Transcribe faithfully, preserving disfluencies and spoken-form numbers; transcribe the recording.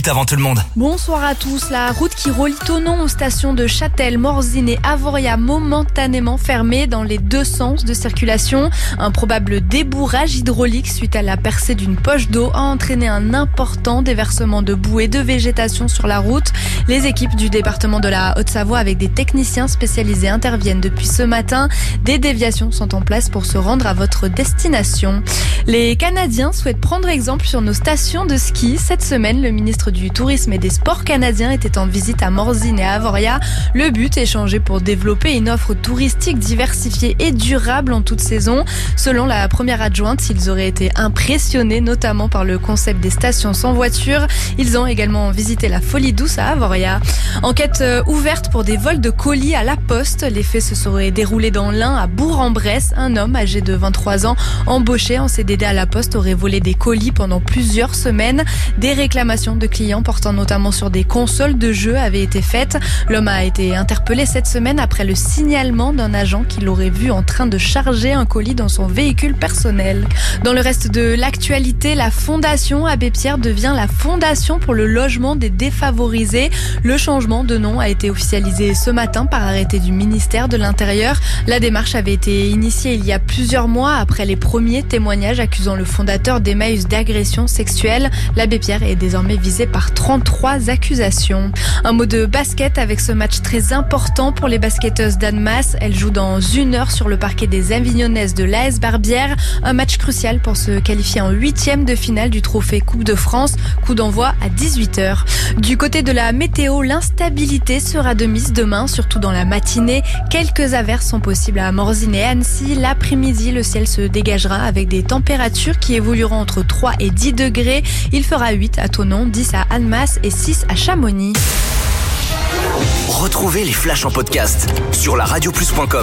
minutes avant tout le monde. Bonsoir à tous. La route qui relie Thonon aux stations de Châtel, Morzine et Avoria momentanément fermée dans les deux sens de circulation. Un probable débourrage hydraulique suite à la percée d'une poche d'eau a entraîné un important déversement de boue et de végétation sur la route. Les équipes du département de la Haute-Savoie avec des techniciens spécialisés interviennent depuis ce matin. Des déviations sont en place pour se rendre à votre destination. Les Canadiens souhaitent prendre exemple sur nos stations de ski. Cette semaine, le ministre du Tourisme et des Sports canadien était en visite à Morzine et à Avoria. Le but, échanger pour développer une offre touristique diversifiée et durable en toute saison. Selon la première adjointe, ils auraient été impressionnés notamment par le concept des stations sans voiture. Ils ont également visité la Folie Douce à Avoria. Enquête ouverte pour des vols de colis à la poste. Les faits se seraient déroulés dans l'Ain à Bourg-en-Bresse. Un homme âgé de vingt-trois ans, embauché en C D D à la poste, aurait volé des colis pendant plusieurs semaines. Des réclamations de clients portant notamment sur des consoles de jeux avaient été faites. L'homme a été interpellé cette semaine après le signalement d'un agent qui l'aurait vu en train de charger un colis dans son véhicule personnel. Dans le reste de l'actualité, la Fondation Abbé Pierre devient la Fondation pour le logement des défavorisés. Le changement de nom a été officialisé ce matin par arrêté du ministère de l'Intérieur. La démarche avait été initiée il y a plusieurs mois après les premiers témoignages accusant le fondateur d'Emmaüs d'agression sexuelle. L'abbé Pierre est désormais visé par trente-trois accusations. Un mot de basket avec ce match très important pour les basketteuses d'Annemasse. Elles jouent dans une heure sur le parquet des Avignonnaises de l'A S Barbière. Un match crucial pour se qualifier en huitième de finale du trophée Coupe de France. Coup d'envoi à dix-huit heures. Du côté de la météo, l'instabilité sera de mise demain, surtout dans la matinée. Quelques averses sont possibles à Morzine et Annecy. L'après-midi, le ciel se dégagera avec des températures qui évolueront entre trois et dix degrés. Il fera huit à Thonon, dix à Annemasse et six à Chamonix. Retrouvez les flashs en podcast sur la radio plus point com.